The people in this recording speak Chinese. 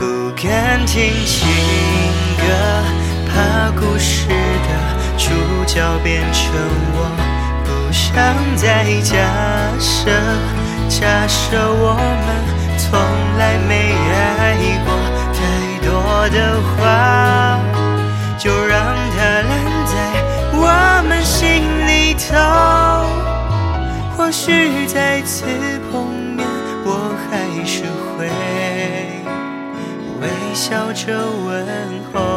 不敢听情歌，怕故事的主角变成我，不想再假设我们从来没爱过，太多的话就让它烂在我们心里头。或许再次碰面，我还是会微笑着问候。